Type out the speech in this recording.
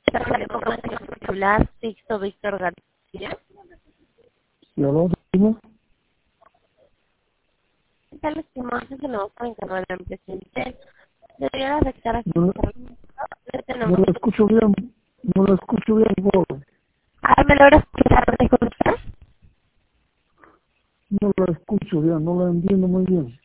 Hablar Sixto Víctor García. ¿Lo mismo? ¿Qué tal, estimado? Se lo vamos a encargar al presidente. Debería afectar a No lo escucho bien, no lo escucho bien, joven. ¿Me logra escuchar? ¿Me escuchas? No lo escucho bien, no lo entiendo muy bien.